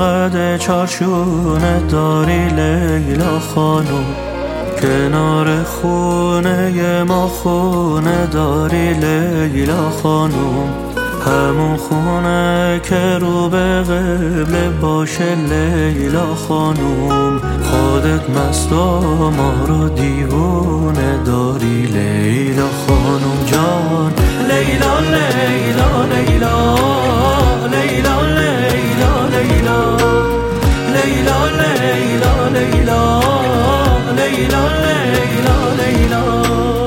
قد چارچونه داری لیلا خانم، کنار خونه ما خونه داری لیلا خانم، همون خونه که رو به قبله باشه لیلا خانم، خودت مست و ما رو دیوونه داری لیلا خانم جان. لیلا لیلا لیلا لیلا لیلا لیلا لیلا لیلا لیلا لیلا لیلا لیلا.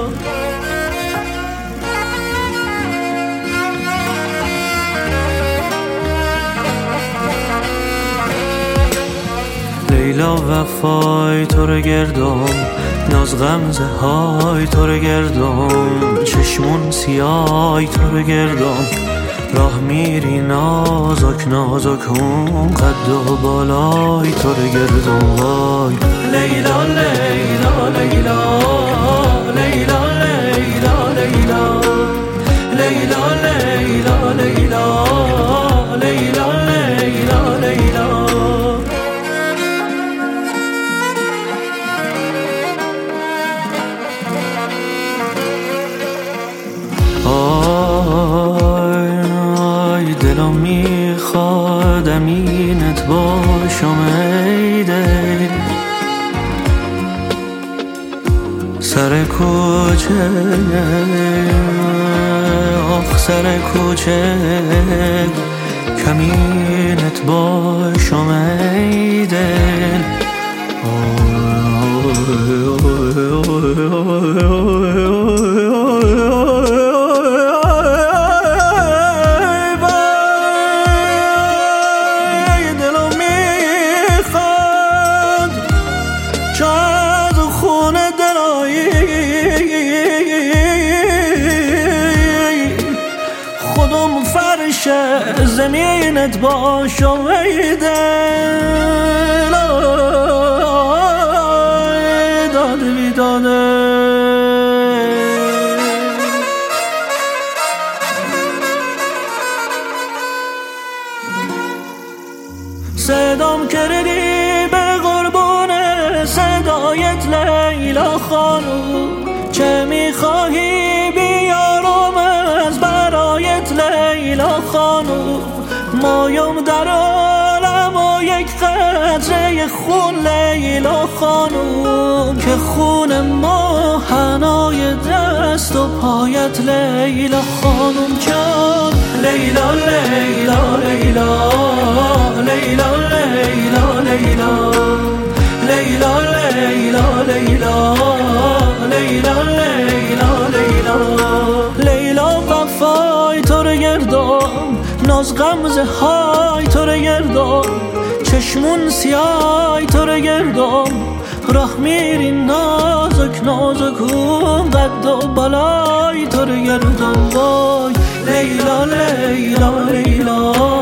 لیلا وفای تو رو گردم، ناز غمزه های تو رو گردم، چشمون سیای تو رو گردم، راه میری نازک نازک اون قد و بالای تو رو گردم وای. لیلا لیلا لیلا لیلا لیلا لیلا لیلا لیلا لیلا لیلا لیلا لیلا. آی دلم میخواد امینت باشم ای دل، سر کوچه آخ سر کوچه کمینت باشم ای دل. خودم فرش زمینت باشم ای دل، داده بی داده. صدام کردی به قربون صدایت لیلا خانم، چه میخواهی بیارم از برایت لیلا خانم، مایم در عالم و یک قطره خون لیلا خانم، که خون ما حنای دست و پایت لیلا خانم جان. لیلا لیلا لیلا لیلا لیلا لیلا لیلا لیلا لیلا لیلا لیلا لیلا. لیلا وفای تو رو گردم، ناز غمزه های تو رو گردم، چشمون سیای تو رو گردم، راه میری نازک نازک اون قد و بالای تو رو گردم وای. لیلا لیلا لیلا